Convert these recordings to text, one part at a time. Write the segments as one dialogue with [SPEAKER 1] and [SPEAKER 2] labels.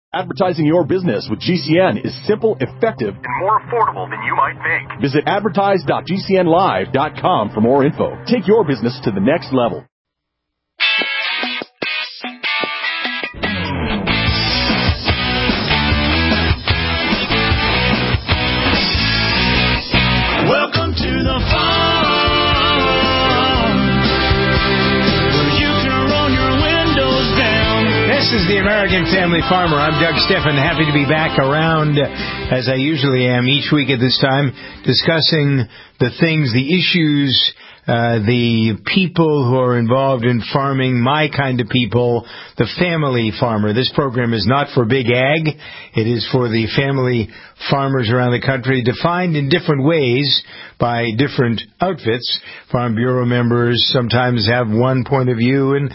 [SPEAKER 1] Advertising your business with GCN is simple, effective,
[SPEAKER 2] and more affordable than you might think.
[SPEAKER 1] Visit advertise.gcnlive.com for more info. Take your business to the next level.
[SPEAKER 3] Welcome to the farm, where you can roll your windows down.
[SPEAKER 4] This is the American Family Farmer. I'm Doug Steffen, happy to be back around, as I usually am each week at this time, discussing the things, the issues, the people who are involved in farming, my kind of people, the family farmer. This program is not for big ag. It is for the family farmers around the country, defined in different ways by different outfits. Farm Bureau members sometimes have one point of view, and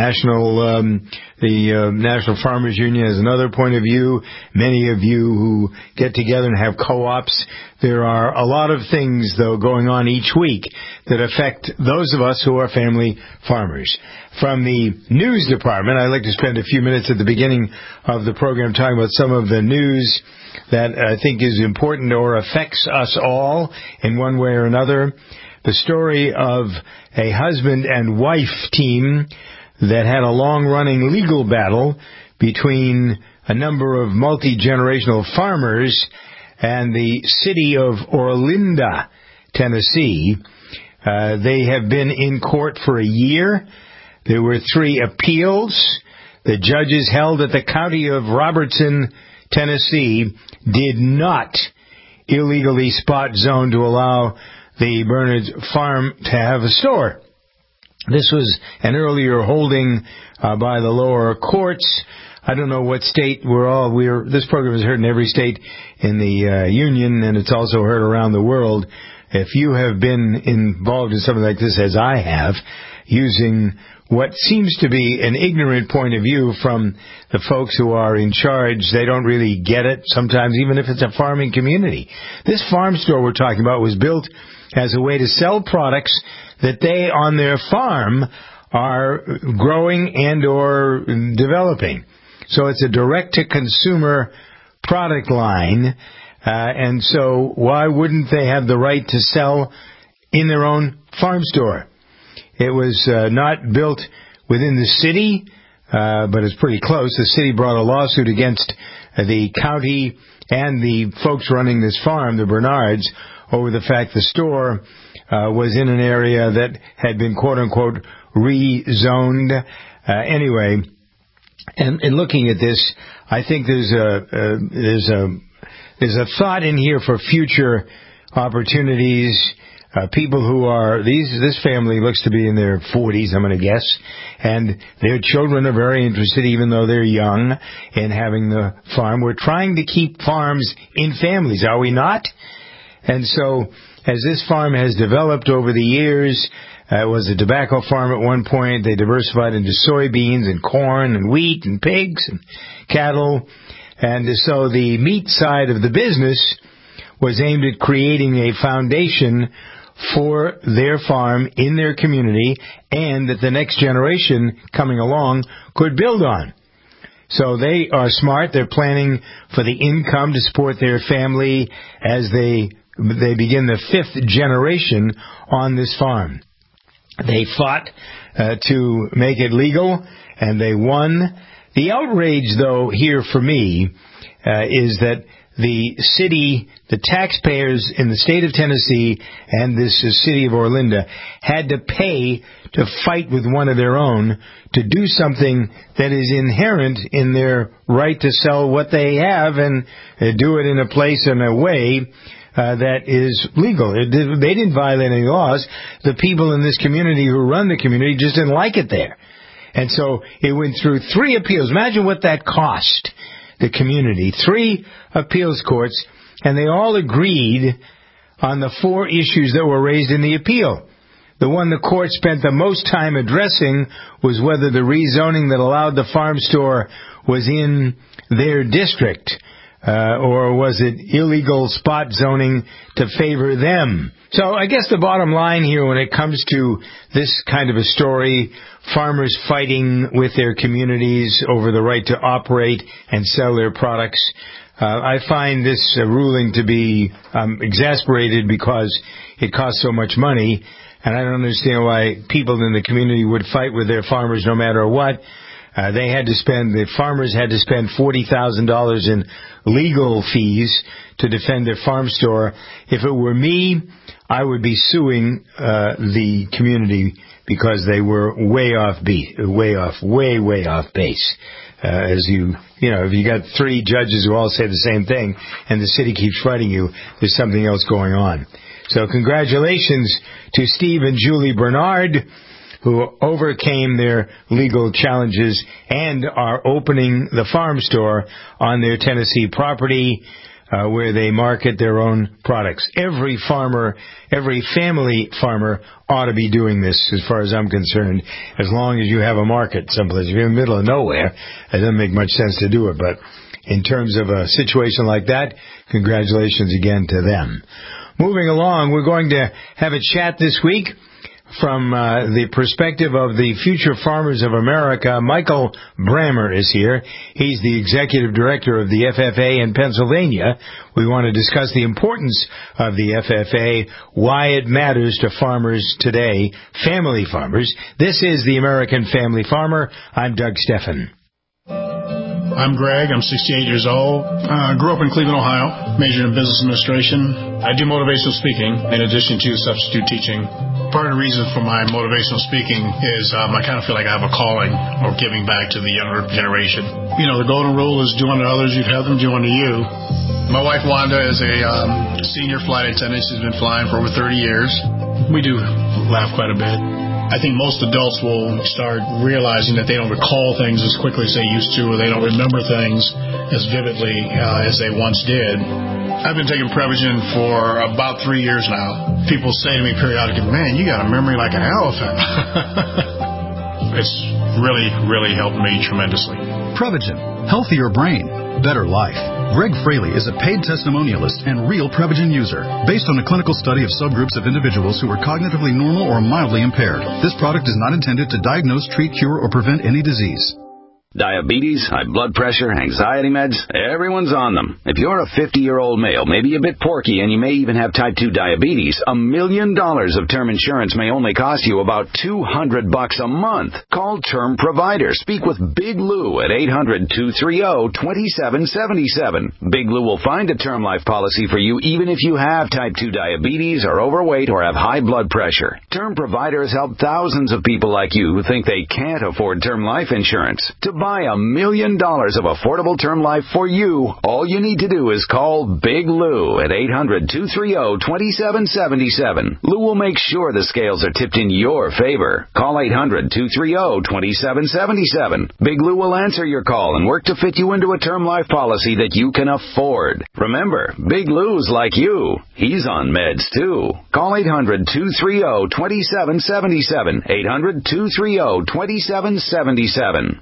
[SPEAKER 4] the National Farmers Union has another point of view. Many of you who get together and have co-ops. There are a lot of things, though, going on each week that affect those of us who are family farmers. From the news department, I'd like to spend a few minutes at the beginning of the program talking about some of the news that I think is important or affects us all in one way or another. The story of a husband and wife team that had a long-running legal battle between a number of multi-generational farmers and the city of Orinda, Tennessee. They have been in court for a year. There were 3 appeals. The judges held that the county of Robertson, Tennessee, did not illegally spot zone to allow the Bernard's farm to have a store. This was an earlier holding by the lower courts. I don't know what state this program is heard in every state in the union, and it's also heard around the world. If you have been involved in something like this, as I have, using what seems to be an ignorant point of view from the folks who are in charge, they don't really get it sometimes, even if it's a farming community. This farm store we're talking about was built as a way to sell products that they on their farm are growing and or developing. So it's a direct-to-consumer product line, and so why wouldn't they have the right to sell in their own farm store? It was not built within the city, but it's pretty close. The city brought a lawsuit against the county and the folks running this farm, the Bernards, over the fact the store was in an area that had been quote-unquote rezoned. Anyway, and looking at this, I think there's a thought in here for future opportunities. People who are this family looks to be in their 40s, I'm going to guess, and their children are very interested, even though they're young, in having the farm. We're trying to keep farms in families, are we not? And so, as this farm has developed over the years, it was a tobacco farm at one point. They diversified into soybeans and corn and wheat and pigs and cattle. And so the meat side of the business was aimed at creating a foundation for their farm in their community, and that the next generation coming along could build on. So they are smart. They're planning for the income to support their family as they begin the 5th generation on this farm. They fought to make it legal, and they won. The outrage, though, here for me is that the city, the taxpayers in the state of Tennessee and this city of Orinda had to pay to fight with one of their own to do something that is inherent in their right to sell what they have and do it in a place and a way that is legal. They didn't violate any laws. The people in this community who run the community just didn't like it there. And so it went through 3 appeals. Imagine what that cost the community. 3 appeals courts, and they all agreed on the 4 issues that were raised in the appeal. The one the court spent the most time addressing was whether the rezoning that allowed the farm store was in their district. or was it illegal spot zoning to favor them? So I guess the bottom line here when it comes to this kind of a story, farmers fighting with their communities over the right to operate and sell their products, I find this ruling to be exasperated because it costs so much money, and I don't understand why people in the community would fight with their farmers no matter what. The farmers had to spend $40,000 in legal fees to defend their farm store. If it were me, I would be suing the community because they were way off base. As if you got three judges who all say the same thing and the city keeps fighting you, there's something else going on. So congratulations to Steve and Julie Bernard, who overcame their legal challenges and are opening the farm store on their Tennessee property, where they market their own products. Every family farmer ought to be doing this, as far as I'm concerned, as long as you have a market someplace. If you're in the middle of nowhere, it doesn't make much sense to do it. But in terms of a situation like that, congratulations again to them. Moving along, we're going to have a chat this week from the perspective of the Future Farmers of America. Michael Brammer is here. He's the executive director of the FFA in Pennsylvania. We want to discuss the importance of the FFA, why it matters to farmers today, family farmers. This is the American Family Farmer. I'm Doug Steffen.
[SPEAKER 5] I'm Greg. I'm 68 years old. Grew up in Cleveland, Ohio. Majored in business administration. I do motivational speaking in addition to substitute teaching. Part of the reason for my motivational speaking is I kind of feel like I have a calling or giving back to the younger generation. The golden rule is do unto others, you'd have them do unto you. My wife, Wanda, is a senior flight attendant. She's been flying for over 30 years. We do laugh quite a bit. I think most adults will start realizing that they don't recall things as quickly as they used to, or they don't remember things as vividly as they once did. I've been taking Prevagen for about 3 years now. People say to me periodically, man, you got a memory like an elephant. It's really, really helped me tremendously.
[SPEAKER 6] Prevagen. Healthier brain. Better life. Greg Fraley is a paid testimonialist and real Prevagen user. Based on a clinical study of subgroups of individuals who are cognitively normal or mildly impaired, this product is not intended to diagnose, treat, cure, or prevent any disease.
[SPEAKER 7] Diabetes, high blood pressure, anxiety meds, everyone's on them. If you're a 50-year-old male, maybe a bit porky, and you may even have type 2 diabetes, $1 million of term insurance may only cost you about $200 a month. Call Term Provider. Speak with Big Lou at 800-230-2777. Big Lou will find a term life policy for you even if you have type 2 diabetes, are overweight, or have high blood pressure. Term Providers help thousands of people like you who think they can't afford term life insurance. To buy $1 million of affordable term life for you, all you need to do is call Big Lou at 800-230-2777. Lou will make sure the scales are tipped in your favor. Call 800-230-2777. Big Lou will answer your call and work to fit you into a term life policy that you can afford. Remember, Big Lou's like you. He's on meds too. Call 800-230-2777. 800-230-2777.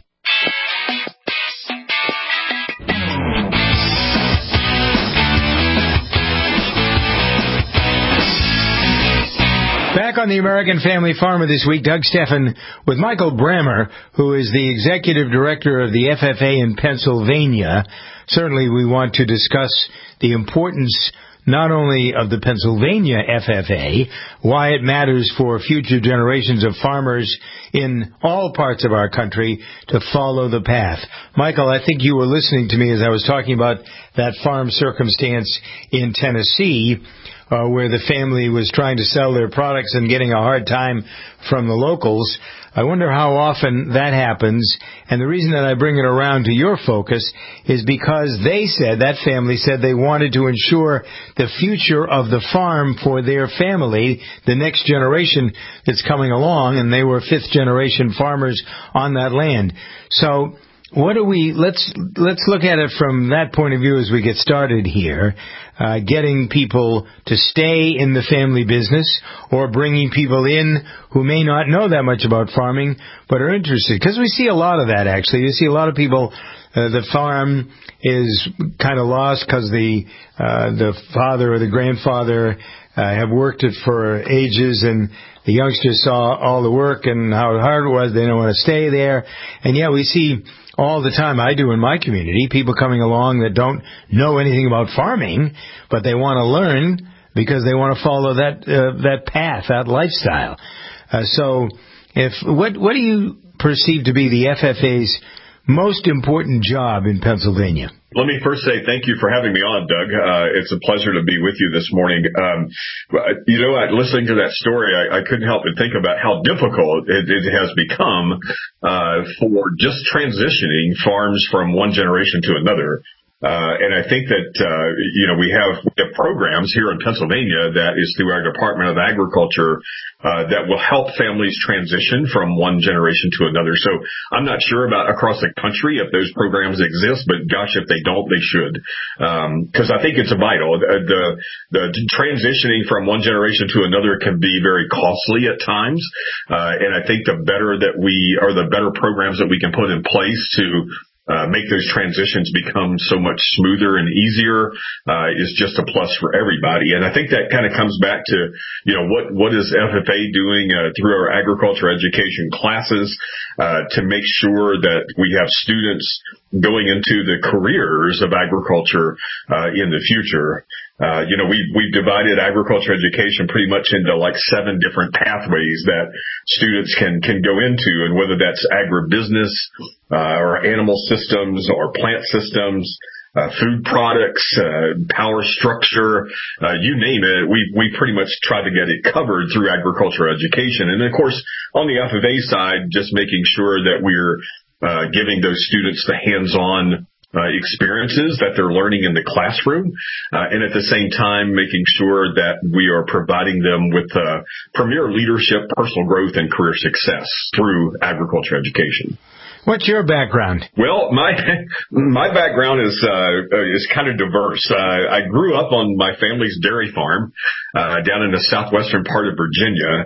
[SPEAKER 4] Back on the American Family Farmer this week, Doug Steffen with Michael Brammer, who is the executive director of the FFA in Pennsylvania. Certainly we want to discuss the importance not only of the Pennsylvania FFA, why it matters for future generations of farmers in all parts of our country to follow the path. Michael, I think you were listening to me as I was talking about that farm circumstance in Tennessee, where the family was trying to sell their products and getting a hard time from the locals. I wonder how often that happens, and the reason that I bring it around to your focus is because that family said they wanted to ensure the future of the farm for their family, the next generation that's coming along, and they were fifth-generation farmers on that land. So let's look at it from that point of view as we get started here. Getting people to stay in the family business or bringing people in who may not know that much about farming but are interested. Because we see a lot of that, actually. You see a lot of people the farm is kind of lost because the father or the grandfather have worked it for ages, and the youngsters saw all the work and how hard it was. They don't want to stay there. And yeah, we see all the time, I do in my community, people coming along that don't know anything about farming, but they want to learn because they want to follow that path, that lifestyle. So what do you perceive to be the FFA's most important job in Pennsylvania?
[SPEAKER 8] Let me first say thank you for having me on, Doug. It's a pleasure to be with you this morning. Listening to that story, I couldn't help but think about how difficult it has become for just transitioning farms from one generation to another. And I think that, we have programs here in Pennsylvania that is through our Department of Agriculture, that will help families transition from one generation to another. So I'm not sure about across the country if those programs exist, but gosh, if they don't, they should. Cause I think it's vital. The transitioning from one generation to another can be very costly at times. And I think the better programs that we can put in place to make those transitions become so much smoother and easier is just a plus for everybody. And I think that kind of comes back to, what is FFA doing through our agriculture education classes to make sure that we have students going into the careers of agriculture in the future. We've divided agriculture education pretty much into like 7 different pathways that students can go into, and whether that's agribusiness, or animal systems or plant systems, food products, power structure, you name it, we pretty much try to get it covered through agriculture education. And of course, on the FFA side, just making sure that we're giving those students the hands-on experiences that they're learning in the classroom, and at the same time making sure that we are providing them with premier leadership, personal growth, and career success through agriculture education.
[SPEAKER 4] What's your background?
[SPEAKER 8] Well, my background is kind of diverse. I grew up on my family's dairy farm down in the southwestern part of Virginia.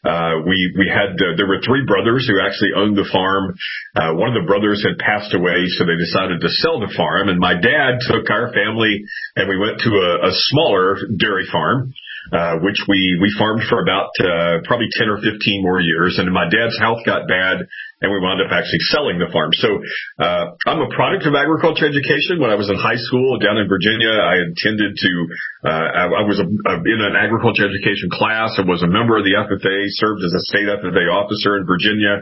[SPEAKER 8] There were 3 brothers who actually owned the farm. One of the brothers had passed away, so they decided to sell the farm. And my dad took our family and we went to a smaller dairy farm, which we farmed for about probably 10 or 15 more years. And my dad's health got bad, and we wound up actually selling the farm. So I'm a product of agriculture education. When I was in high school down in Virginia, I intended to I was in an agriculture education class. I was a member of the FFA, served as a state FFA officer in Virginia,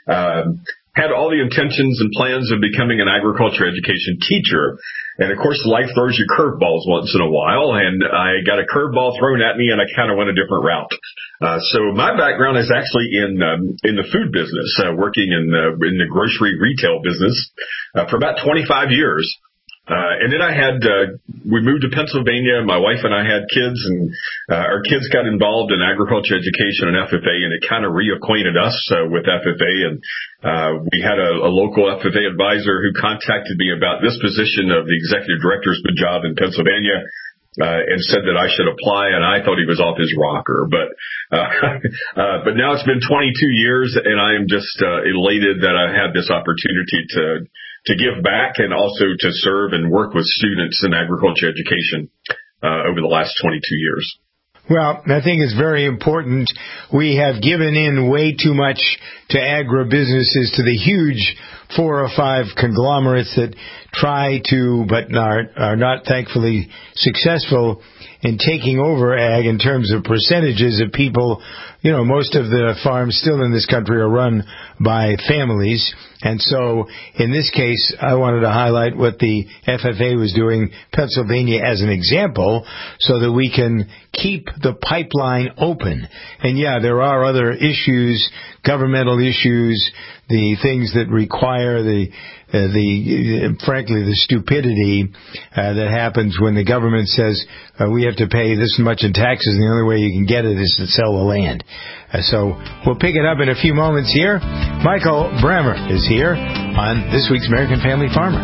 [SPEAKER 8] had all the intentions and plans of becoming an agriculture education teacher. And of course, life throws you curveballs once in a while, and I got a curveball thrown at me, and I kind of went a different route. So my background is actually in the food business, working in the grocery retail business for about 25 years. And then we moved to Pennsylvania. My wife and I had kids, and our kids got involved in agriculture education and FFA, and it kind of reacquainted us with FFA. And we had a local FFA advisor who contacted me about this position of the executive director's job in Pennsylvania, and said that I should apply, and I thought he was off his rocker. But now it's been 22 years, and I am just elated that I had this opportunity to give back and also to serve and work with students in agriculture education over the last 22 years.
[SPEAKER 4] Well, I think it's very important. We have given in way too much to agribusinesses, to the huge 4 or 5 conglomerates that try to, but are not thankfully successful in taking over ag in terms of percentages of people. Most of the farms still in this country are run by families. And so, in this case, I wanted to highlight what the FFA was doing, Pennsylvania, as an example, so that we can keep the pipeline open. And yeah, there are other issues, governmental issues, the things that require frankly, the stupidity that happens when the government says we have to pay this much in taxes, and the only way you can get it is to sell the land. So we'll pick it up in a few moments here. Michael Brammer is here on this week's American Family Farmer.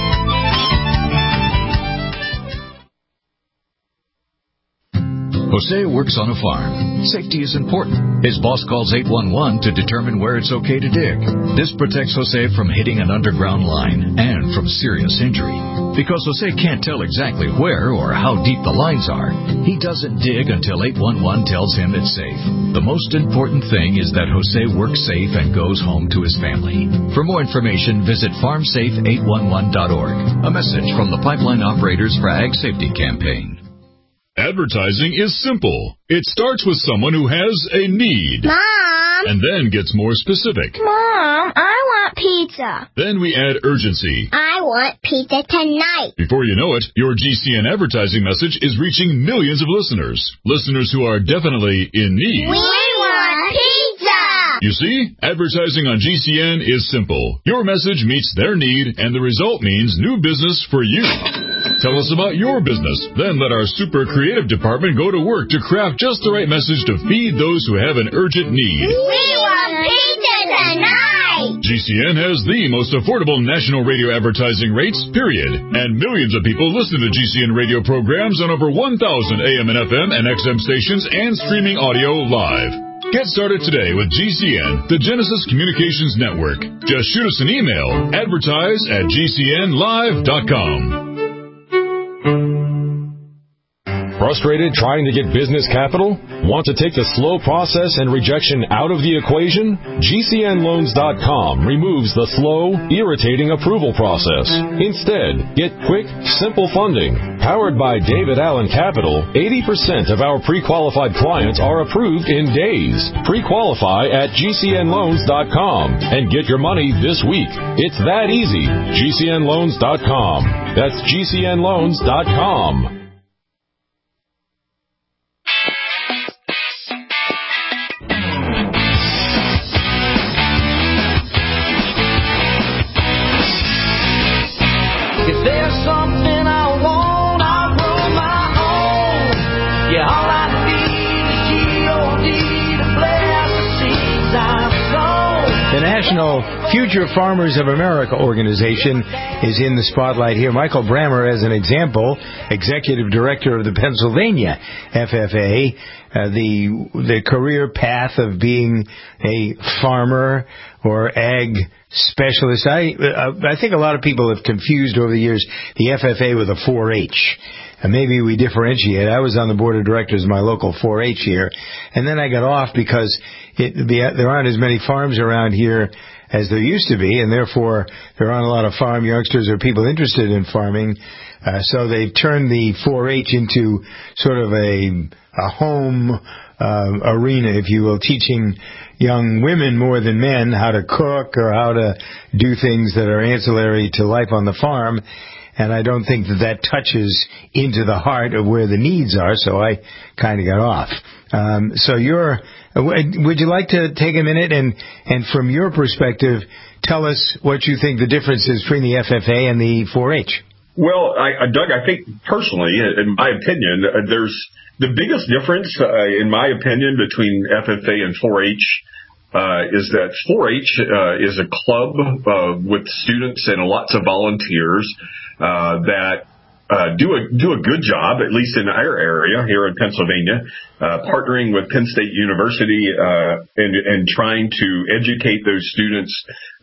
[SPEAKER 9] Jose Jose works on a farm. Safety is important. His boss calls 811 to determine where it's okay to dig. This protects Jose from hitting an underground line and from serious injury. Because Jose can't tell exactly where or how deep the lines are, he doesn't dig until 811 tells him it's safe. The most important thing is that Jose works safe and goes home to his family. For more information, visit farmsafe811.org. A message from the Pipeline Operators for Ag Safety Campaign.
[SPEAKER 10] Advertising is simple. It starts with someone who has a need.
[SPEAKER 11] Mom!
[SPEAKER 10] And then gets more specific.
[SPEAKER 11] Mom, I want pizza.
[SPEAKER 10] Then we add urgency.
[SPEAKER 11] I want pizza tonight.
[SPEAKER 10] Before you know it, your GCN advertising message is reaching millions of listeners. Listeners who are definitely in need.
[SPEAKER 11] We want pizza!
[SPEAKER 10] You see, advertising on GCN is simple. Your message meets their need, and the result means new business for you. Tell us about your business. Then let our super creative department go to work to craft just the right message to feed those who have an urgent need.
[SPEAKER 11] We want pizza tonight!
[SPEAKER 10] GCN has the most affordable national radio advertising rates, period. And millions of people listen to GCN radio programs on over 1,000 AM and FM and XM stations and streaming audio live. Get started today with GCN, the Genesis Communications Network. Just shoot us an email, advertise@gcnlive.com.
[SPEAKER 1] Frustrated trying to get business capital? Want to take the slow process and rejection out of the equation? GCNloans.com removes the slow, irritating approval process. Instead, get quick, simple funding. Powered by David Allen Capital, 80% of our pre-qualified clients are approved in days. Pre-qualify at GCNloans.com and get your money this week. It's that easy. GCNloans.com. That's GCNloans.com.
[SPEAKER 3] If there's something I want, I'll grow my own. Yeah, all I need is G-O-D to bless the seeds I've sown.
[SPEAKER 4] The National Future Farmers of America organization is in the spotlight here. Michael Brammer, as an example, executive director of the Pennsylvania FFA, the career path of being a farmer or ag specialist. I think a lot of people have confused over the years the FFA with a 4-H. And maybe we differentiate. I was on the board of directors of my local 4-H here, and then I got off because there aren't as many farms around here as there used to be, and therefore there aren't a lot of farm youngsters or people interested in farming. So they've turned the 4-H into sort of a home arena, if you will, teaching young women more than men how to cook or how to do things that are ancillary to life on the farm. And I don't think that touches into the heart of where the needs are, so I kind of got off. So would you like to take a minute and from your perspective, tell us what you think the difference is between the FFA and the 4-H?
[SPEAKER 8] Well, Doug, I think personally, in my opinion, there's the biggest difference, in my opinion, between FFA and 4-H is that 4-H is a club with students and lots of volunteers that do a good job, at least in our area here in Pennsylvania, partnering with Penn State University and trying to educate those students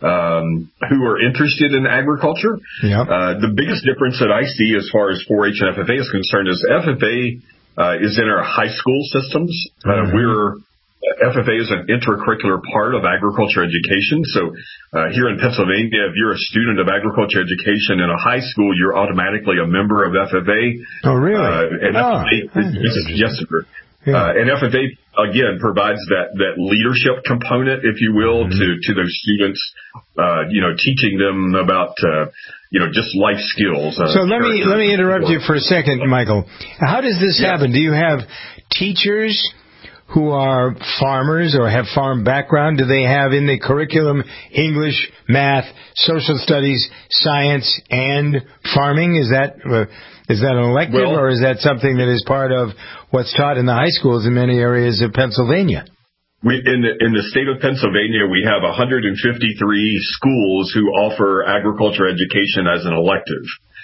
[SPEAKER 8] who are interested in agriculture. Yep. The biggest difference that I see as far as 4-H and FFA is concerned is FFA is in our high school systems. FFA is an intracurricular part of agriculture education. So here in Pennsylvania, if you're a student of agriculture education in a high school, you're automatically a member of FFA.
[SPEAKER 4] Oh, really?
[SPEAKER 8] Yes, sir. Yeah. And FFA, again, provides that leadership component, if you will, to those students, teaching them about, just life skills.
[SPEAKER 4] So let me interrupt you for a second, Michael. How does this happen? Do you have teachers who are farmers or have farm background? Do they have in the curriculum English, math, social studies, science, and farming? Is that an elective, or is that something that is part of what's taught in the high schools in many areas of Pennsylvania?
[SPEAKER 8] In the state of Pennsylvania, we have 153 schools who offer agriculture education as an elective.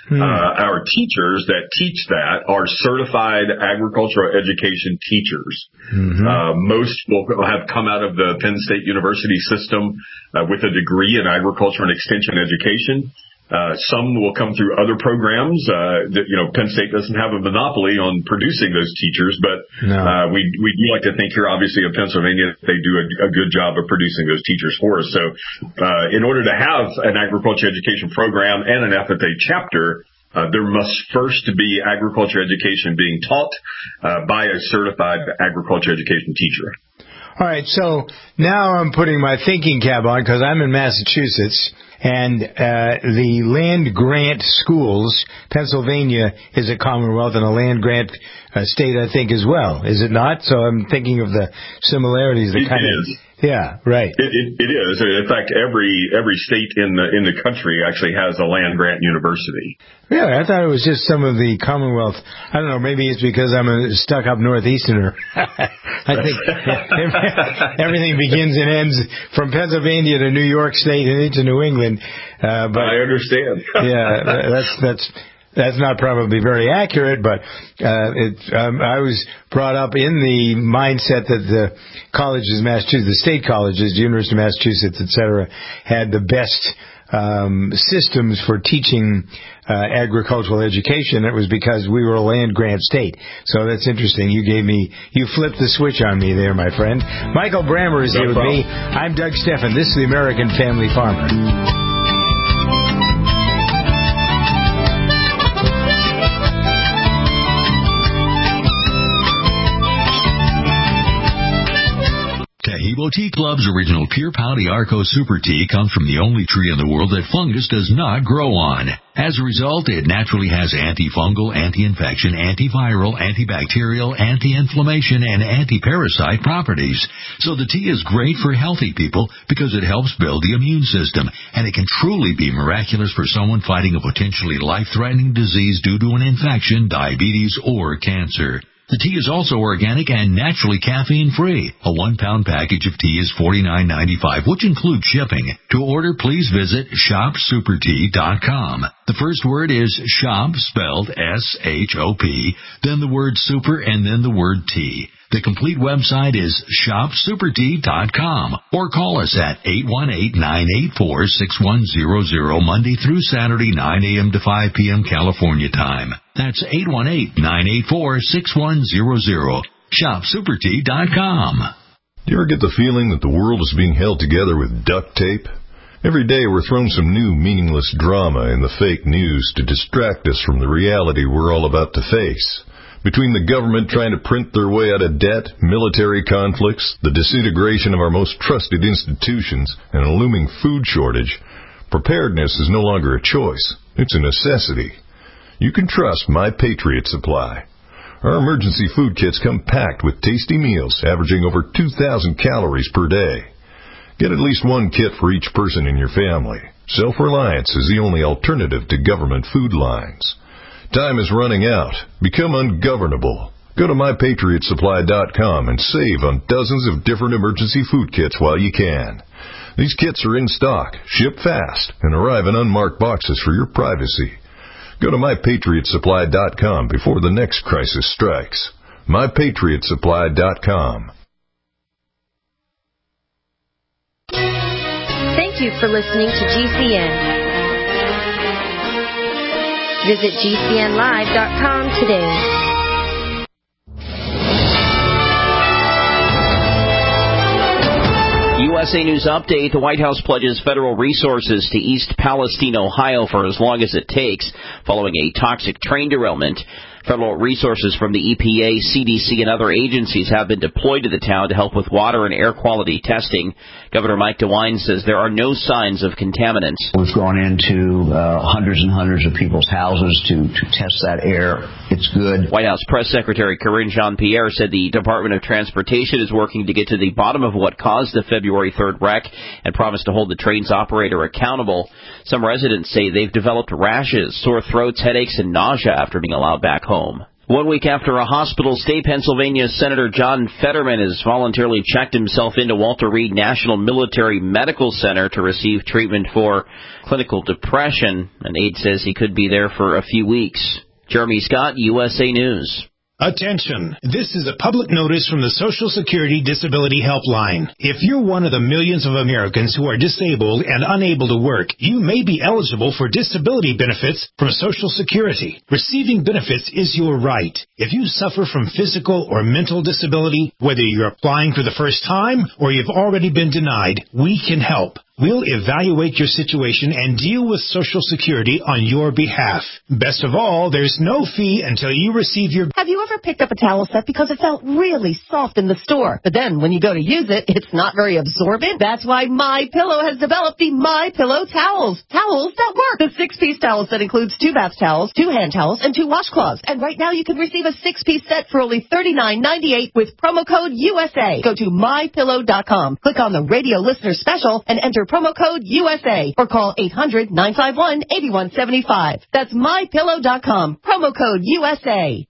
[SPEAKER 8] Our teachers that teach that are certified agricultural education teachers. Most will have come out of the Penn State University system with a degree in agriculture and extension education. Some will come through other programs. Penn State doesn't have a monopoly on producing those teachers, but we do like to think here, obviously, of Pennsylvania, that they do a good job of producing those teachers for us. So in order to have an agriculture education program and an FFA chapter, there must first be agriculture education being taught by a certified agriculture education teacher.
[SPEAKER 4] All right, so now I'm putting my thinking cap on because I'm in Massachusetts, and the land grant schools, Pennsylvania is a Commonwealth and a land grant state, I think, as well. Is it not? So I'm thinking of the similarities.
[SPEAKER 8] It is.
[SPEAKER 4] Yeah, right.
[SPEAKER 8] It is. In fact, every state in the country actually has a land grant university.
[SPEAKER 4] Really? I thought it was just some of the Commonwealth. I don't know. Maybe it's because I'm a stuck-up Northeasterner. I think everything begins and ends from Pennsylvania to New York State and into New England. But
[SPEAKER 8] I understand.
[SPEAKER 4] Yeah, that's not probably very accurate, but I was brought up in the mindset that the colleges, Massachusetts, the state colleges, the University of Massachusetts, etc., had the best systems for teaching agricultural education. It was because we were a land grant state. So that's interesting. You flipped the switch on me there, my friend. Michael Brammer is here with me. I'm Doug Steffen. This is the American Family Farmer.
[SPEAKER 9] Taheebo Tea Club's original Pure Pouty Arco Super Tea comes from the only tree in the world that fungus does not grow on. As a result, it naturally has antifungal, anti-infection, antiviral, antibacterial, anti-inflammation, and anti-parasite properties. So the tea is great for healthy people because it helps build the immune system, and it can truly be miraculous for someone fighting a potentially life-threatening disease due to an infection, diabetes, or cancer. The tea is also organic and naturally caffeine-free. A 1-pound package of tea is $49.95, which includes shipping. To order, please visit shopsupertea.com. The first word is shop, spelled S-H-O-P, then the word super, and then the word tea. The complete website is shopsupertea.com, or call us at 818-984-6100, Monday through Saturday, 9 a.m. to 5 p.m. California time. That's 818-984-6100. shopsupertea.com.
[SPEAKER 12] Do you ever get the feeling that the world is being held together with duct tape? Every day we're thrown some new meaningless drama in the fake news to distract us from the reality we're all about to face. Between the government trying to print their way out of debt, military conflicts, the disintegration of our most trusted institutions, and a looming food shortage, preparedness is no longer a choice. It's a necessity. You can trust My Patriot Supply. Our emergency food kits come packed with tasty meals averaging over 2,000 calories per day. Get at least one kit for each person in your family. Self-reliance is the only alternative to government food lines. Time is running out. Become ungovernable. Go to MyPatriotSupply.com and save on dozens of different emergency food kits while you can. These kits are in stock, ship fast, and arrive in unmarked boxes for your privacy. Go to MyPatriotSupply.com before the next crisis strikes. MyPatriotSupply.com.
[SPEAKER 13] Thank you for listening to GCN. Visit GCNlive.com today.
[SPEAKER 14] USA News Update. The White House pledges federal resources to East Palestine, Ohio for as long as it takes following a toxic train derailment. Federal resources from the EPA, CDC, and other agencies have been deployed to the town to help with water and air quality testing. Governor Mike DeWine says there are no signs of contaminants.
[SPEAKER 15] We've gone into hundreds and hundreds of people's houses to test that air. It's good.
[SPEAKER 14] White House Press Secretary Karine Jean-Pierre said the Department of Transportation is working to get to the bottom of what caused the February 3rd wreck and promised to hold the train's operator accountable. Some residents say they've developed rashes, sore throats, headaches, and nausea after being allowed back home. 1 week after a hospital stay, Pennsylvania Senator John Fetterman has voluntarily checked himself into Walter Reed National Military Medical Center to receive treatment for clinical depression. An aide says he could be there for a few weeks. Jeremy Scott, USA News.
[SPEAKER 16] Attention! This is a public notice from the Social Security Disability Helpline. If you're one of the millions of Americans who are disabled and unable to work, you may be eligible for disability benefits from Social Security. Receiving benefits is your right. If you suffer from physical or mental disability, whether you're applying for the first time or you've already been denied, we can help. We'll evaluate your situation and deal with Social Security on your behalf. Best of all, there's no fee until you receive your...
[SPEAKER 17] Have you ever picked up a towel set because it felt really soft in the store, but then when you go to use it, it's not very absorbent? That's why MyPillow has developed the MyPillow towels. Towels that work. The 6-piece towel set includes 2 bath towels, 2 hand towels, and 2 washcloths. And right now you can receive a 6-piece set for only $39.98 with promo code USA. Go to MyPillow.com. Click on the radio listener special and enter promo code USA or call 800-951-8175. That's MyPillow.com. Promo code USA.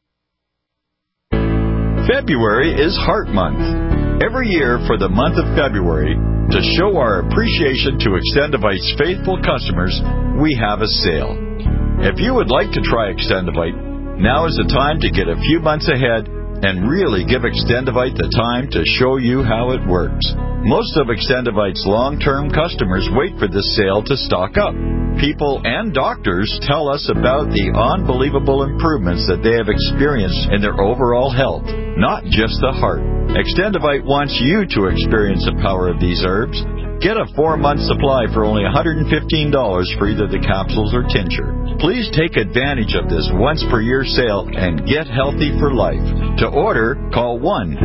[SPEAKER 18] February is Heart Month. Every year for the month of February, to show our appreciation to Extendivite's faithful customers, we have a sale. If you would like to try Extendivite, now is the time to get a few months ahead and really give Extendivite the time to show you how it works. Most of Extendivite's long-term customers wait for this sale to stock up. People and doctors tell us about the unbelievable improvements that they have experienced in their overall health, not just the heart. Extendivite wants you to experience the power of these herbs. Get a 4-month supply for only $115 for either the capsules or tincture. Please take advantage of this once-per-year sale and get healthy for life. To order, call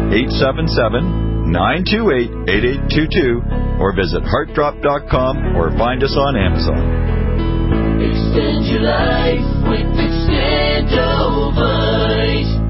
[SPEAKER 18] 1-877-928-8822 or visit heartdrop.com or find us on Amazon.
[SPEAKER 3] Extend your life with Extendovite.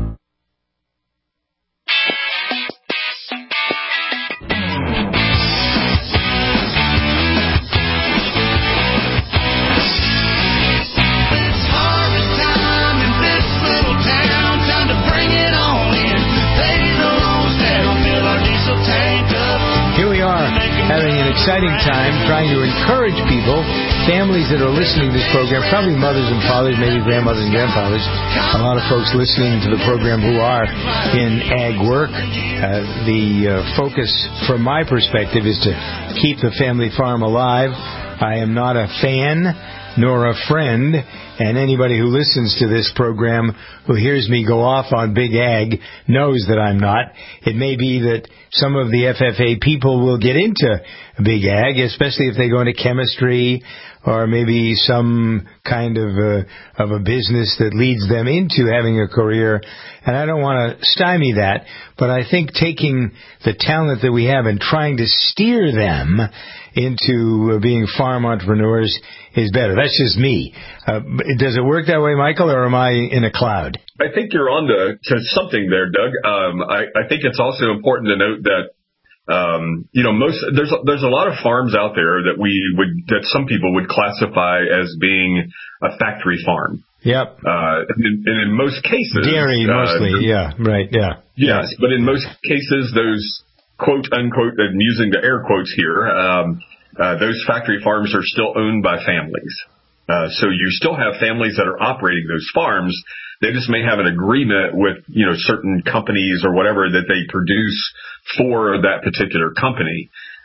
[SPEAKER 4] Having an exciting time trying to encourage people, families that are listening to this program, probably mothers and fathers, maybe grandmothers and grandfathers, a lot of folks listening to the program who are in ag work. The focus from my perspective is to keep the family farm alive. I am not a fan nor a friend, and anybody who listens to this program who hears me go off on Big Ag knows that I'm not. It may be that some of the FFA people will get into Big Ag, especially if they go into chemistry or maybe some kind of a business that leads them into having a career. And I don't want to stymie that, but I think taking the talent that we have and trying to steer them into being farm entrepreneurs is better. That's just me. Does it work that way, Michael, or am I in a cloud?
[SPEAKER 8] I think you're on to something there, Doug. I think it's also important to note that there's a lot of farms out there that some people would classify as being a factory farm.
[SPEAKER 4] Yep.
[SPEAKER 8] And in most cases,
[SPEAKER 4] dairy mostly. Yeah. Right. Yeah.
[SPEAKER 8] Yes, but in most cases, those quote unquote, and using the air quotes here, those factory farms are still owned by families. So you still have families that are operating those farms. They just may have an agreement with, certain companies or whatever that they produce for that particular company.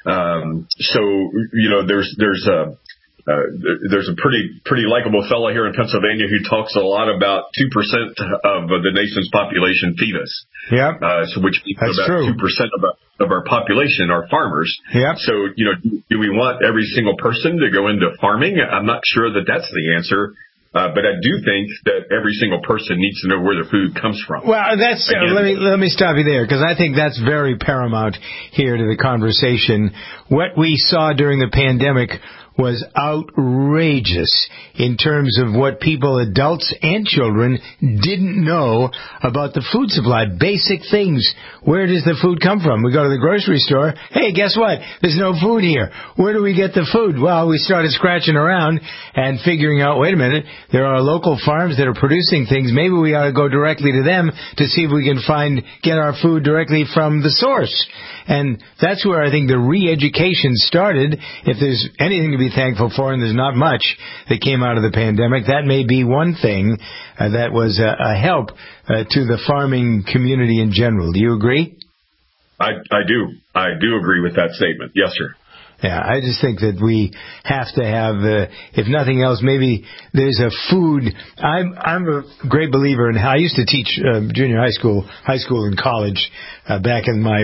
[SPEAKER 8] There's a pretty likable fellow here in Pennsylvania who talks a lot about 2% of the nation's population feed us.
[SPEAKER 4] Yeah.
[SPEAKER 8] Which means about 2% of our population are farmers.
[SPEAKER 4] Yeah.
[SPEAKER 8] So, do we want every single person to go into farming? I'm not sure that that's the answer. But I do think that every single person needs to know where their food comes from.
[SPEAKER 4] Well, that's let me stop you there, because I think that's very paramount here to the conversation. What we saw during the pandemic was outrageous in terms of what people, adults and children, didn't know about the food supply. Basic things. Where does the food come from? We go to the grocery store. Hey, guess what? There's no food here. Where do we get the food? Well, we started scratching around and figuring out, wait a minute, there are local farms that are producing things. Maybe we ought to go directly to them to see if we can get our food directly from the source. And that's where I think the re-education started. If there's anything to be thankful for, and there's not much that came out of the pandemic, that may be one thing that was a help to the farming community in general. Do you agree?
[SPEAKER 8] I do. I do agree with that statement. Yes, sir.
[SPEAKER 4] Yeah, I just think that we have to have, if nothing else, maybe there's a food. I'm a great believer in. I used to teach junior high school, and college back in my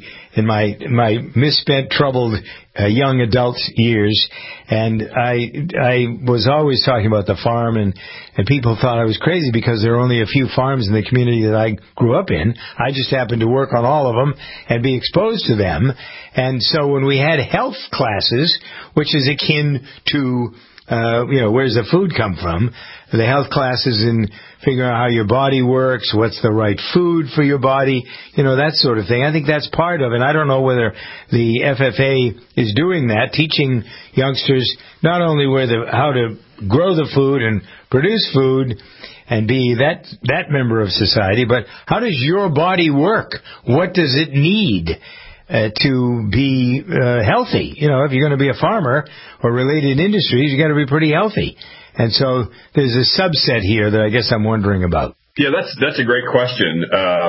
[SPEAKER 4] my misspent, troubled young adult years, and I was always talking about the farm, and people thought I was crazy because there are only a few farms in the community that I grew up in. I just happened to work on all of them and be exposed to them. And so when we had health classes, which is akin to where's the food come from? The health classes in figuring out how your body works, what's the right food for your body, that sort of thing. I think that's part of it. I don't know whether the FFA is doing that, teaching youngsters not only how to grow the food and produce food and be that member of society, but how does your body work? What does it need to be healthy? If you're going to be a farmer or related industries, you got to be pretty healthy. And so there's a subset here that I guess I'm wondering about.
[SPEAKER 8] Yeah, that's a great question.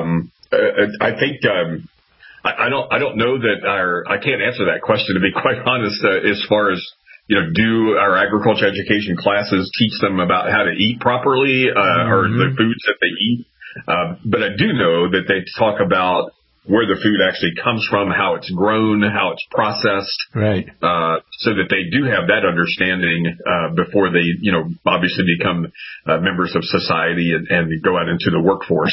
[SPEAKER 8] I think I don't know that I can't answer that question, to be quite honest. As far as do our agriculture education classes teach them about how to eat properly or the foods that they eat? But I do know that they talk about where the food actually comes from, how it's grown, how it's processed,
[SPEAKER 4] right?
[SPEAKER 8] So that they do have that understanding before they, obviously become members of society and go out into the workforce.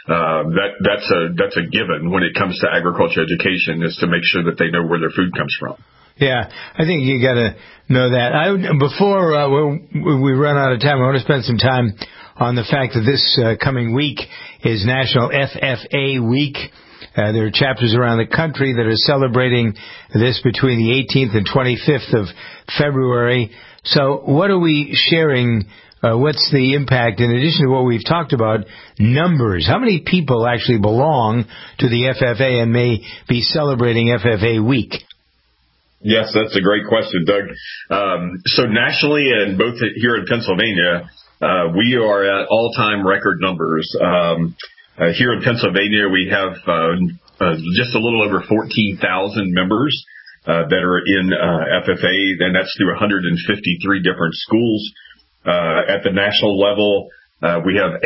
[SPEAKER 8] That's a given when it comes to agriculture education, is to make sure that they know where their food comes from.
[SPEAKER 4] Yeah, I think you got to know that. Before we run out of time, I want to spend some time on the fact that this coming week is National FFA Week. There are chapters around the country that are celebrating this between the 18th and 25th of February. So what are we sharing? What's the impact, in addition to what we've talked about, numbers? How many people actually belong to the FFA and may be celebrating FFA Week?
[SPEAKER 8] Yes, that's a great question, Doug. So nationally, and both here in Pennsylvania, we are at all-time record numbers. Here in Pennsylvania, we have just a little over 14,000 members that are in FFA, and that's through 153 different schools. At the national level, we have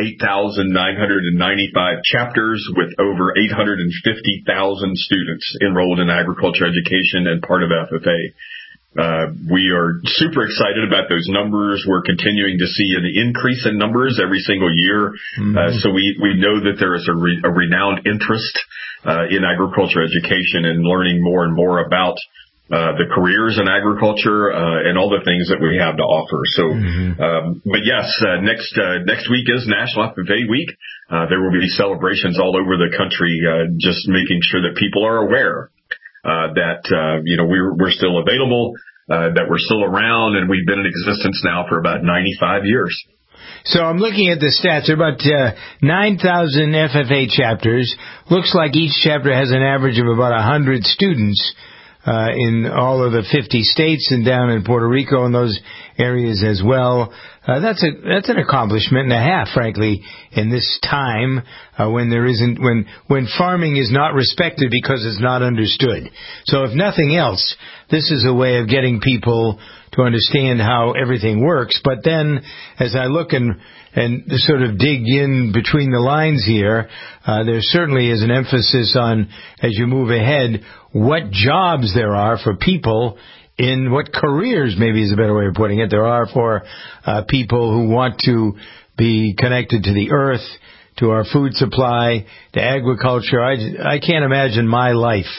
[SPEAKER 8] 8,995 chapters with over 850,000 students enrolled in agriculture education and part of FFA. We are super excited about those numbers. We're continuing to see an increase in numbers every single year. So we know that there is a renowned interest in agriculture education and learning more and more about the careers in agriculture and all the things that we have to offer. So, but yes, next week is National FFA Week. There will be celebrations all over the country, just making sure that people are aware that we're still available, that we're still around, and we've been in existence now for about 95 years.
[SPEAKER 4] So I'm looking at the stats. There are about 9,000 FFA chapters. Looks like each chapter has an average of about 100 students in all of the 50 states and down in Puerto Rico and those areas as well. That's an accomplishment and a half, frankly, in this time when farming is not respected because it's not understood. So if nothing else, this is a way of getting people to understand how everything works. But then, as I look and sort of dig in between the lines here, there certainly is an emphasis on, as you move ahead, what jobs there are for people in what careers, maybe is a better way of putting it, there are for people who want to be connected to the earth, to our food supply, to agriculture. I can't imagine my life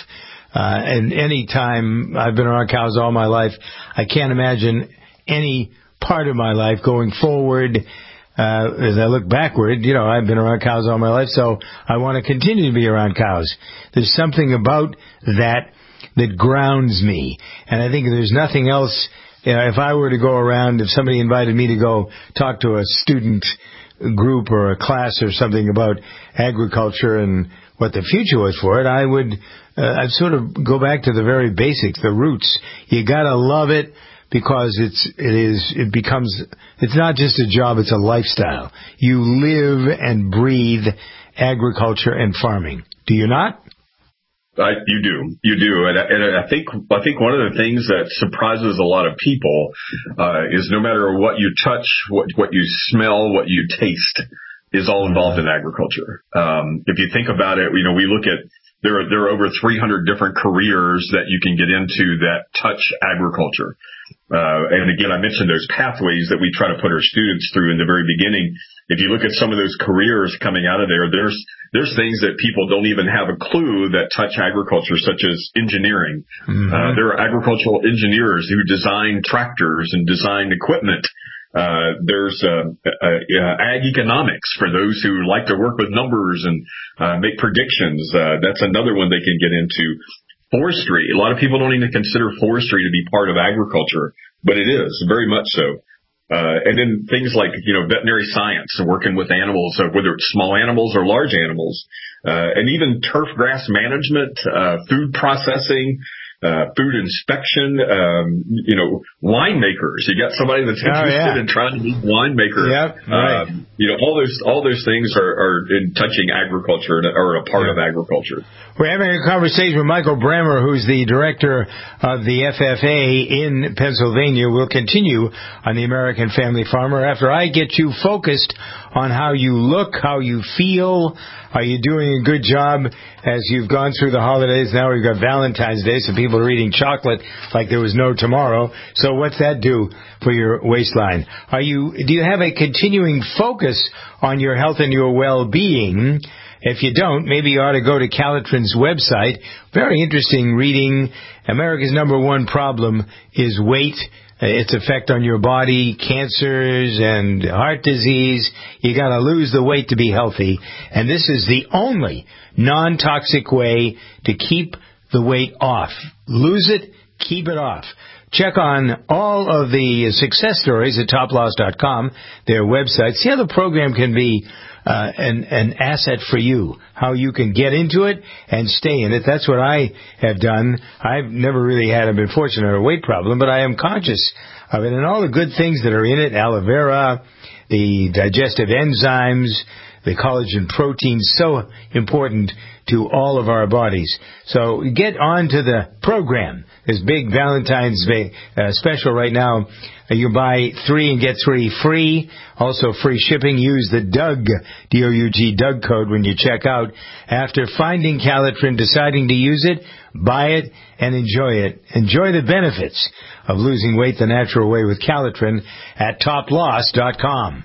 [SPEAKER 4] And any time I've been around cows all my life, I can't imagine any part of my life going forward. As I look backward, I've been around cows all my life, so I want to continue to be around cows. There's something about that grounds me. And I think there's nothing else. If I were to go around, if somebody invited me to go talk to a student group or a class or something about agriculture and what the future was for it, I'd sort of go back to the very basics, the roots. You gotta love it, because it becomes, it's not just a job, it's a lifestyle. You live and breathe agriculture and farming. Do you not?
[SPEAKER 8] You do. And I think one of the things that surprises a lot of people, is no matter what you touch, what you smell, what you taste is all involved in agriculture. If you think about it, we look at, there are over 300 different careers that you can get into that touch agriculture. And again, I mentioned those pathways that we try to put our students through in the very beginning. If you look at some of those careers coming out of there's things that people don't even have a clue that touch agriculture, such as engineering. Mm-hmm. There are agricultural engineers who design tractors and design equipment. There's ag economics for those who like to work with numbers and make predictions. That's another one they can get into. Forestry. A lot of people don't even consider forestry to be part of agriculture, but it is, very much so. And then things like, veterinary science, working with animals, whether it's small animals or large animals, and even turf grass management, food processing, food inspection, winemakers. You got somebody that's interested in trying to be a winemaker. Yep, right. All those things are in touching agriculture or a part of agriculture.
[SPEAKER 4] We're having a conversation with Michael Bremer, who's the director of the FFA in Pennsylvania. We'll continue on the American Family Farmer after I get you focused on how you look, how you feel. Are you doing a good job as you've gone through the holidays? Now we've got Valentine's Day, so people are eating chocolate like there was no tomorrow. So what's that do for your waistline? Do you have a continuing focus on your health and your well-being? If you don't, maybe you ought to go to Calitrin's website. Very interesting reading. America's number one problem is weight, its effect on your body, cancers and heart disease. You got to lose the weight to be healthy. And this is the only non-toxic way to keep the weight off. Lose it, keep it off. Check on all of the success stories at toploss.com, their website. See how the program can be an asset for you, how you can get into it and stay in it. That's what I have done. I've never really been fortunate a weight problem, but I am conscious of it and all the good things that are in it, aloe vera, the digestive enzymes, the collagen protein, so important to all of our bodies. So get on to the program. This big Valentine's Day special right now. You buy 3 and get 3 free. Also free shipping. Use the Doug, D-O-U-G, Doug code when you check out. After finding Calitrin, deciding to use it, buy it and enjoy it. Enjoy the benefits of losing weight the natural way with Calitrin at toploss.com.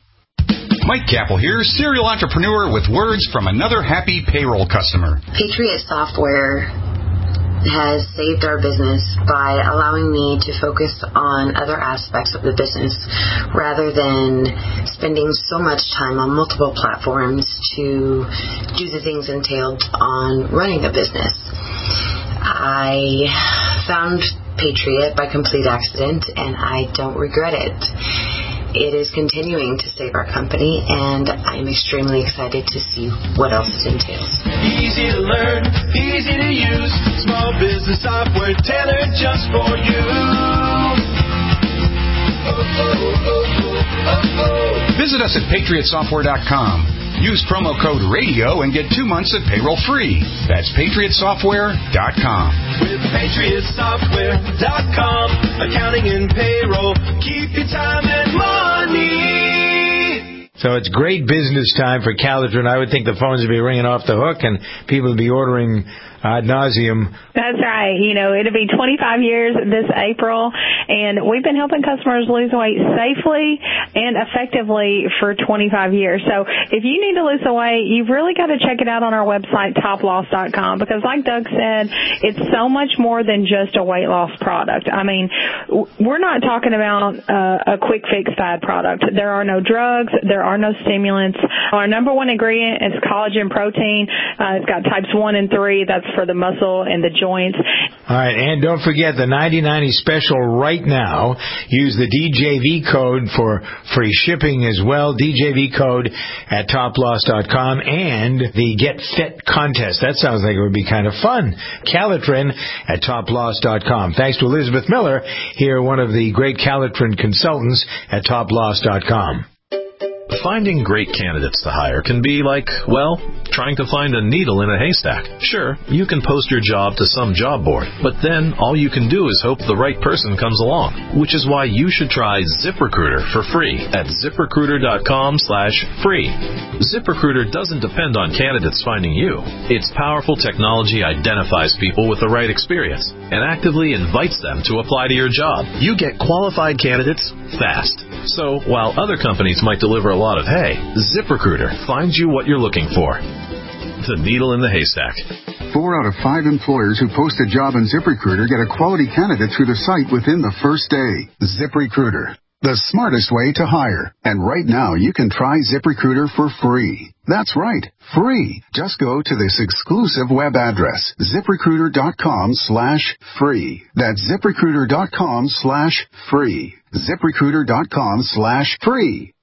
[SPEAKER 19] Mike Capel here, serial entrepreneur with words from another happy payroll customer.
[SPEAKER 20] Patriot Software has saved our business by allowing me to focus on other aspects of the business rather than spending so much time on multiple platforms to do the things entailed on running a business. I found Patriot by complete accident, and I don't regret it. It is continuing to save our company, and I'm extremely excited to see what else it entails.
[SPEAKER 3] Easy to learn, easy to use, small business software tailored just for you.
[SPEAKER 19] Visit us at patriotsoftware.com. Use promo code RADIO and get 2 months of payroll free. That's patriotsoftware.com.
[SPEAKER 3] With patriotsoftware.com, accounting and payroll, keep your time and money.
[SPEAKER 4] So it's great business time for Calitrin. I would think the phones would be ringing off the hook and people would be ordering ad nauseum.
[SPEAKER 21] That's right. It'll be 25 years this April, and we've been helping customers lose weight safely and effectively for 25 years. So if you need to lose the weight, you've really got to check it out on our website, toploss.com, because like Doug said, it's so much more than just a weight loss product. I mean, we're not talking about a quick fix fad product. There are no drugs. There are no stimulants. Our number one ingredient is collagen protein. It's got types 1 and 3. That's for the muscle and the joints.
[SPEAKER 4] All right, and don't forget the 90/90 special right now. Use the DJV code for free shipping as well. DJV code at toploss.com, and the Get Fit contest. That sounds like it would be kind of fun. Calitrin at toploss.com. Thanks to Elizabeth Miller, here one of the great Calitrin consultants at toploss.com.
[SPEAKER 22] Finding great candidates to hire can be like, well, trying to find a needle in a haystack. Sure, you can post your job to some job board, but then all you can do is hope the right person comes along, which is why you should try ZipRecruiter for free at ZipRecruiter.com/free. ZipRecruiter doesn't depend on candidates finding you. Its powerful technology identifies people with the right experience and actively invites them to apply to your job. You get qualified candidates fast. So while other companies might deliver a lot of hay, ZipRecruiter finds you what you're looking for. The needle in the haystack.
[SPEAKER 23] 4 out of 5 employers who post a job in ZipRecruiter get a quality candidate through the site within the first day. ZipRecruiter, the smartest way to hire. And right now, you can try ZipRecruiter for free. That's right, free. Just go to this exclusive web address, ZipRecruiter.com/free. That's ZipRecruiter.com/free. ZipRecruiter.com/free.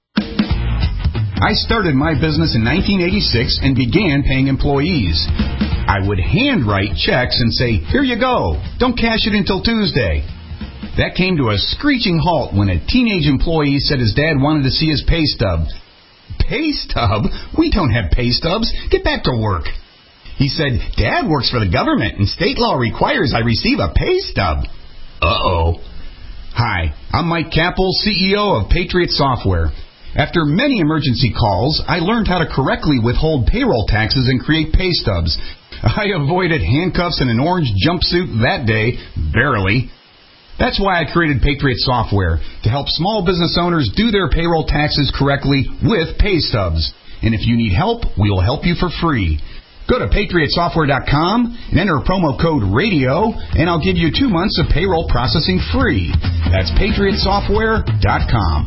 [SPEAKER 19] I started my business in 1986 and began paying employees. I would handwrite checks and say, here you go, don't cash it until Tuesday. That came to a screeching halt when a teenage employee said his dad wanted to see his pay stub. Pay stub? We don't have pay stubs. Get back to work. He said, Dad works for the government and state law requires I receive a pay stub. Uh-oh. Hi, I'm Mike Capel, CEO of Patriot Software. After many emergency calls, I learned how to correctly withhold payroll taxes and create pay stubs. I avoided handcuffs and an orange jumpsuit that day, barely. That's why I created Patriot Software, to help small business owners do their payroll taxes correctly with pay stubs. And if you need help, we'll help you for free. Go to PatriotSoftware.com and enter promo code RADIO, and I'll give you 2 months of payroll processing free. That's PatriotSoftware.com.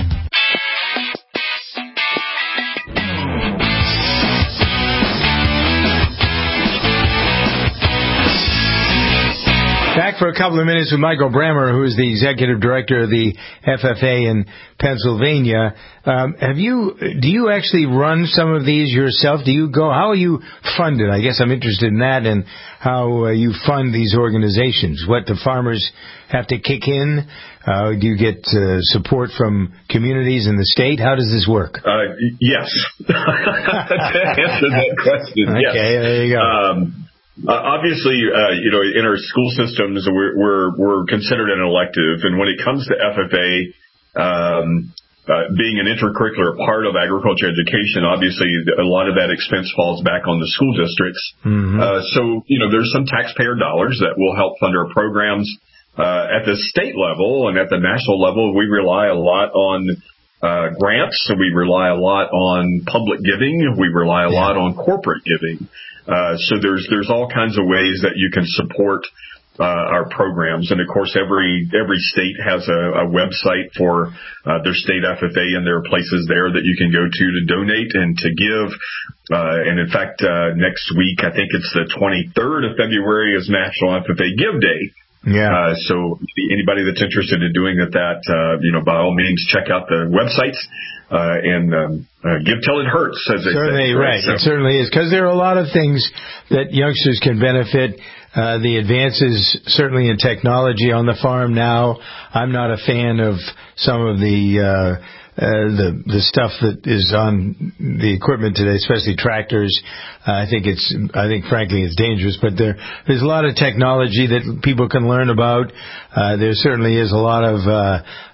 [SPEAKER 4] Back for a couple of minutes with Michael Brammer, who is the executive director of the FFA in Pennsylvania. Do you actually run some of these yourself? How are you funded? I guess I'm interested in that, and how you fund these organizations. What the farmers have to kick in? Do you get support from communities in the state? How does this work?
[SPEAKER 8] Yes. To answer that question,
[SPEAKER 4] okay,
[SPEAKER 8] yes.
[SPEAKER 4] There you go.
[SPEAKER 8] Obviously, in our school systems, we're considered an elective, and when it comes to FFA, being an intercurricular part of agriculture education, obviously a lot of that expense falls back on the school districts. Mm-hmm. So there's some taxpayer dollars that will help fund our programs. At the state level and at the national level, we rely a lot on grants. So we rely a lot on public giving. We rely a lot on corporate giving. So there's all kinds of ways that you can support our programs, and of course every state has a website for their state FFA, and there are places there that you can go to donate and to give. And in fact, next week, I think it's the 23rd of February, is National FFA Give Day. Yeah. So anybody that's interested in doing that, by all means, check out the websites. And give till it hurts, as they
[SPEAKER 4] certainly,
[SPEAKER 8] say.
[SPEAKER 4] Right. So. It certainly is, because there are a lot of things that youngsters can benefit. The advances, certainly in technology on the farm now. I'm not a fan of some of the stuff that is on the equipment today, especially tractors. I think frankly it's dangerous, but there's a lot of technology that people can learn about. There certainly is a lot of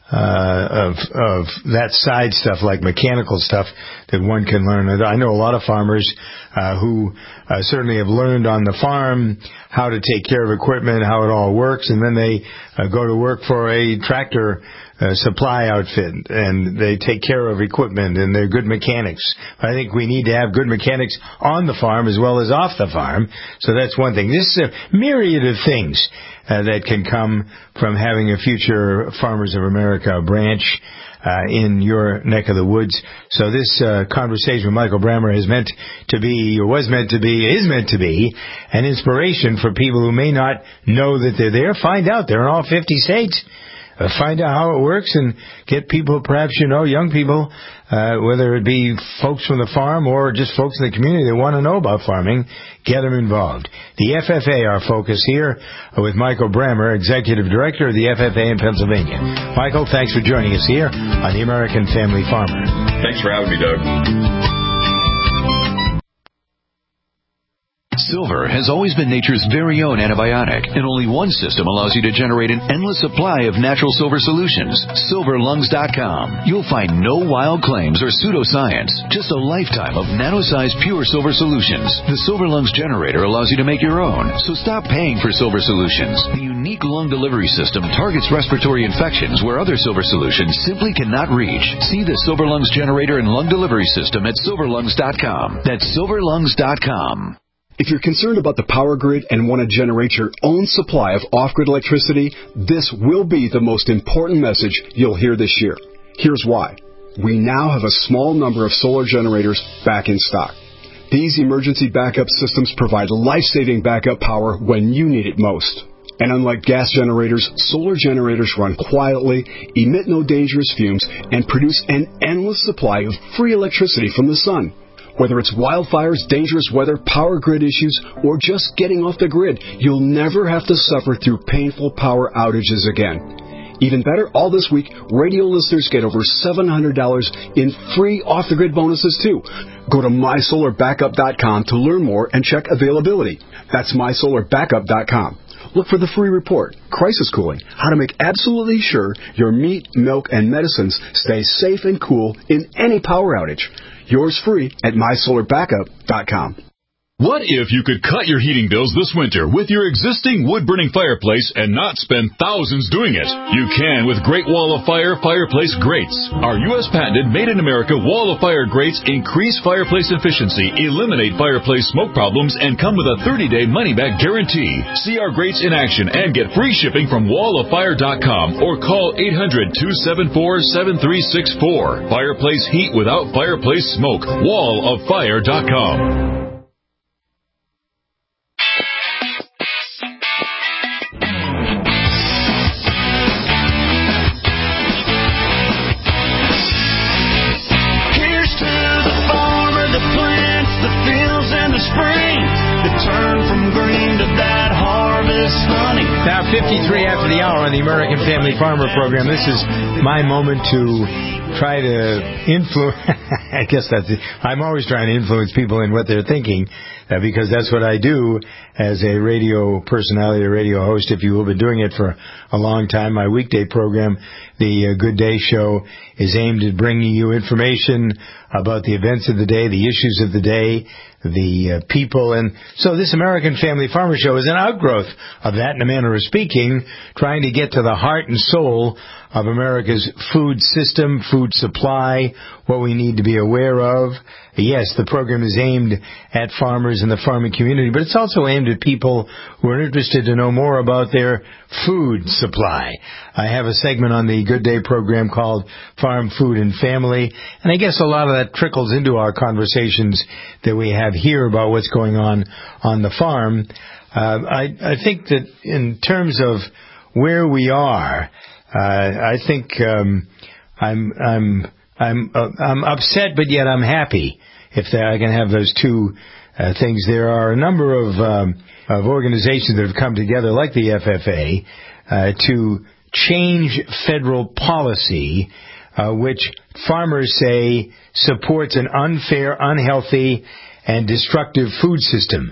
[SPEAKER 4] of that side stuff, like mechanical stuff that one can learn. I know a lot of farmers who certainly have learned on the farm how to take care of equipment, how it all works, and then they go to work for a tractor supply outfit, and they take care of equipment, and they're good mechanics. I think we need to have good mechanics on the farm as well as off the farm, so that's one thing. This is a myriad of things that can come from having a future Farmers of America branch in your neck of the woods. So this conversation with Michael Brammer is meant to be an inspiration for people who may not know that they're there. Find out. They're in all 50 states. Find out how it works and get people, perhaps young people, whether it be folks from the farm or just folks in the community that want to know about farming, get them involved. The FFA, our focus here, with Michael Brammer, Executive Director of the FFA in Pennsylvania. Michael, thanks for joining us here on the American Family Farmer.
[SPEAKER 8] Thanks for having me, Doug.
[SPEAKER 22] Silver has always been nature's very own antibiotic, and only one system allows you to generate an endless supply of natural silver solutions. SilverLungs.com. You'll find no wild claims or pseudoscience, just a lifetime of nano-sized pure silver solutions. The Silver Lungs generator allows you to make your own, so stop paying for silver solutions. The unique lung delivery system targets respiratory infections where other silver solutions simply cannot reach. See the Silver Lungs generator and lung delivery system at SilverLungs.com. That's SilverLungs.com.
[SPEAKER 2] If you're concerned about the power grid and want to generate your own supply of off-grid electricity, this will be the most important message you'll hear this year. Here's why. We now have a small number of solar generators back in stock. These emergency backup systems provide life-saving backup power when you need it most. And unlike gas generators, solar generators run quietly, emit no dangerous fumes, and produce an endless supply of free electricity from the sun. Whether it's wildfires, dangerous weather, power grid issues, or just getting off the grid, you'll never have to suffer through painful power outages again. Even better, all this week, radio listeners get over $700 in free off-the-grid bonuses, too. Go to MySolarBackup.com to learn more and check availability. That's MySolarBackup.com. Look for the free report, Crisis Cooling, how to make absolutely sure your meat, milk, and medicines stay safe and cool in any power outage. Yours free at MySolarBackup.com.
[SPEAKER 10] What if you could cut your heating bills this winter with your existing wood-burning fireplace and not spend thousands doing it? You can with Great Wall of Fire fireplace grates. Our U.S. patented made-in-America Wall of Fire grates increase fireplace efficiency, eliminate fireplace smoke problems, and come with a 30-day money-back guarantee. See our grates in action and get free shipping from walloffire.com or call 800-274-7364. Fireplace heat without fireplace smoke. walloffire.com.
[SPEAKER 4] Now, 53 after the hour on the American Family Farmer program. This is my moment to try to influence. I guess that's it. I'm always trying to influence people in what they're thinking, because that's what I do as a radio personality, a radio host, if you will. Been doing it for a long time. My weekday program, the Good Day Show, is aimed at bringing you information about the events of the day, the issues of the day, the people. And so this American Family Farmer Show is an outgrowth of that, in a manner of speaking, trying to get to the heart and soul of America's food system, food supply, what we need to be aware of. Yes, the program is aimed at farmers in the farming community, but it's also aimed at people who are interested to know more about their food supply. I have a segment on the Good Day program called Farm, Food, and Family, and I guess a lot of that trickles into our conversations that we have here about what's going on the farm. I think that in terms of where we are, I think I'm upset, but yet I'm happy. If I can have those two things, there are a number of organizations that have come together, like the FFA, to change federal policy, which farmers say supports an unfair, unhealthy, and destructive food system.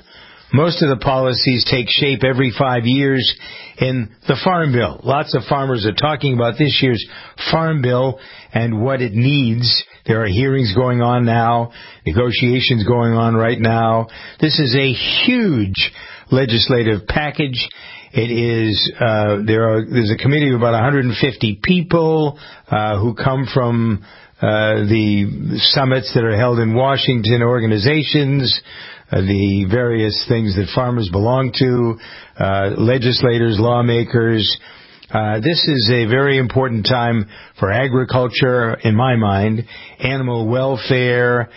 [SPEAKER 4] most of the policies take shape every 5 years in the Farm Bill. Lots of farmers are talking about this year's Farm Bill and what it needs. There are hearings going on now, negotiations going on right now. This is a huge legislative package. It is there's a committee of about 150 people who come from the summits that are held in Washington, organizations, the various things that farmers belong to, legislators, lawmakers. This is a very important time for agriculture, in my mind, animal welfare,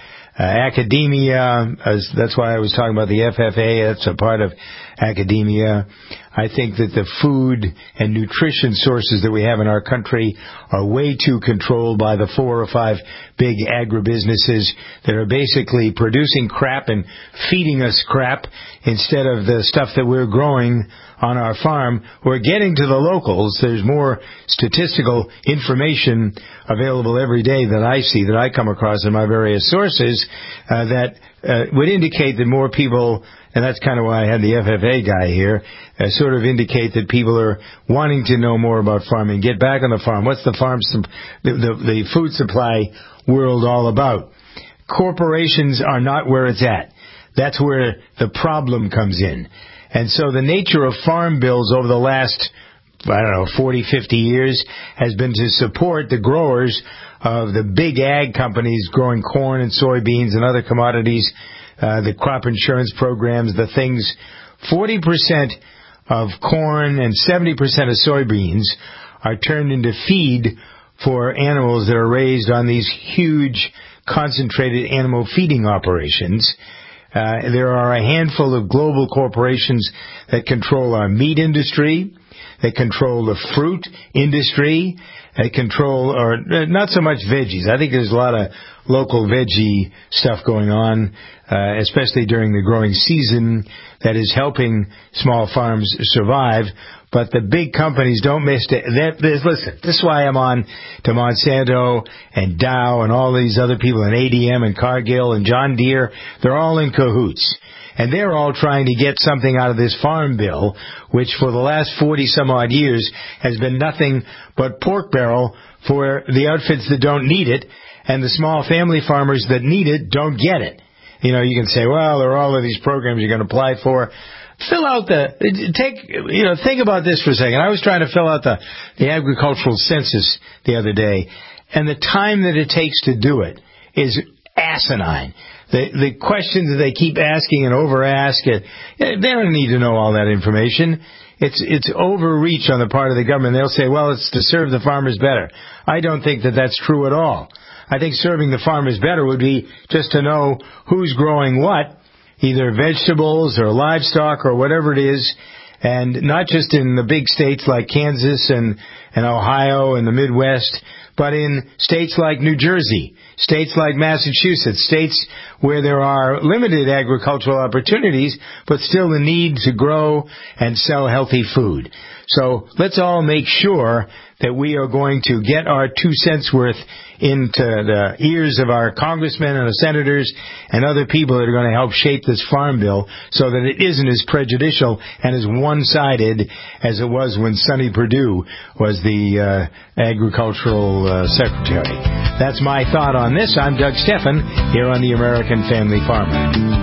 [SPEAKER 4] academia. That's why I was talking about the FFA. That's a part of academia. I think that the food and nutrition sources that we have in our country are way too controlled by the 4 or 5 big agribusinesses that are basically producing crap and feeding us crap instead of the stuff that we're growing on our farm. We're getting to the locals. There's more statistical information available every day that I see, that I come across in my various sources, that would indicate that more people, and that's kind of why I had the FFA guy here, sort of indicate that people are wanting to know more about farming, get back on the farm. What's the the food supply world all about? Corporations are not where it's at. That's where the problem comes in. And so the nature of farm bills over the last, 40, 50 years has been to support the growers of the big ag companies growing corn and soybeans and other commodities, the crop insurance programs, the things. 40% of corn and 70% of soybeans are turned into feed for animals that are raised on these huge concentrated animal feeding operations. There are a handful of global corporations that control our meat industry. They control the fruit industry. They control, or not so much veggies. I think there's a lot of local veggie stuff going on, especially during the growing season, that is helping small farms survive. But the big companies don't miss it. Listen, this is why I'm on to Monsanto and Dow and all these other people, and ADM and Cargill and John Deere. They're all in cahoots. And they're all trying to get something out of this farm bill, which for the last 40-some-odd years has been nothing but pork barrel for the outfits that don't need it, and the small family farmers that need it don't get it. You know, you can say, well, there are all of these programs you're going to apply for. Fill out think about this for a second. I was trying to fill out the agricultural census the other day, and the time that it takes to do it is asinine. The questions that they keep asking and over-ask, they don't need to know all that information. It's overreach on the part of the government. They'll say, well, it's to serve the farmers better. I don't think that that's true at all. I think serving the farmers better would be just to know who's growing what, either vegetables or livestock or whatever it is, and not just in the big states like Kansas and Ohio and the Midwest, but in states like New Jersey, states like Massachusetts, states where there are limited agricultural opportunities, but still the need to grow and sell healthy food. So let's all make sure that we are going to get our 2 cents worth into the ears of our congressmen and the senators and other people that are going to help shape this farm bill so that it isn't as prejudicial and as one-sided as it was when Sonny Perdue was the agricultural secretary. That's my thought on this. I'm Doug Stephan here on the American Family Farmer.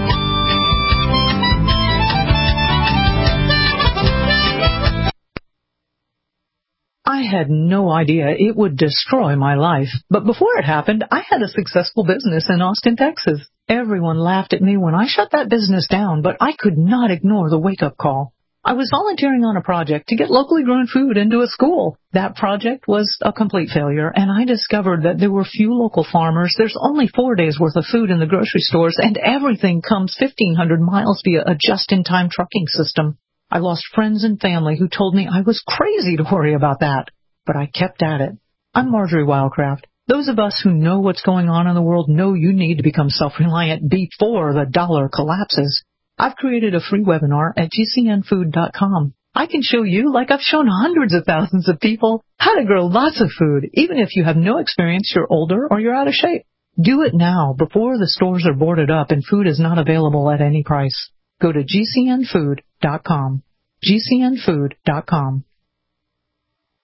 [SPEAKER 5] I had no idea it would destroy my life. But before it happened, I had a successful business in Austin, Texas. Everyone laughed at me when I shut that business down, but I could not ignore the wake-up call. I was volunteering on a project to get locally grown food into a school. That project was a complete failure, and I discovered that there were few local farmers. There's only 4 days' worth of food in the grocery stores, and everything comes 1,500 miles via a just-in-time trucking system. I lost friends and family who told me I was crazy to worry about that, but I kept at it. I'm Marjorie Wildcraft. Those of us who know what's going on in the world know you need to become self-reliant before the dollar collapses. I've created a free webinar at gcnfood.com. I can show you, like I've shown hundreds of thousands of people, how to grow lots of food, even if you have no experience, you're older, or you're out of shape. Do it now before the stores are boarded up and food is not available at any price. Go to GCNfood.com. GCNfood.com.